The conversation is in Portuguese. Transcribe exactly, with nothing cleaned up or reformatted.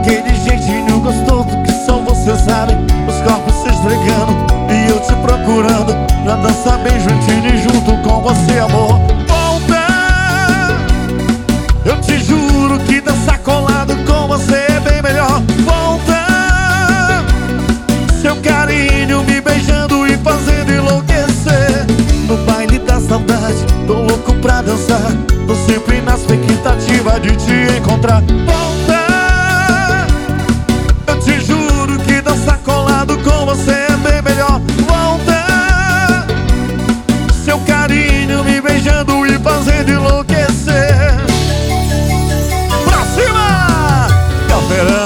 Aquele jeitinho gostoso que só você sabe. Os corpos se esfregando e eu te procurando pra dançar bem juntinho e junto com você, amor. Volta! Eu te juro que dançar colado com você é bem melhor. Volta! Seu carinho me beijando e fazendo enlouquecer. No baile da saudade, tô louco pra dançar. Tô sempre na expectativa de te encontrar. Volta! Eu te juro que dançar colado com você é bem melhor. Volta! Seu carinho me beijando e fazendo enlouquecer. Pra cima! Café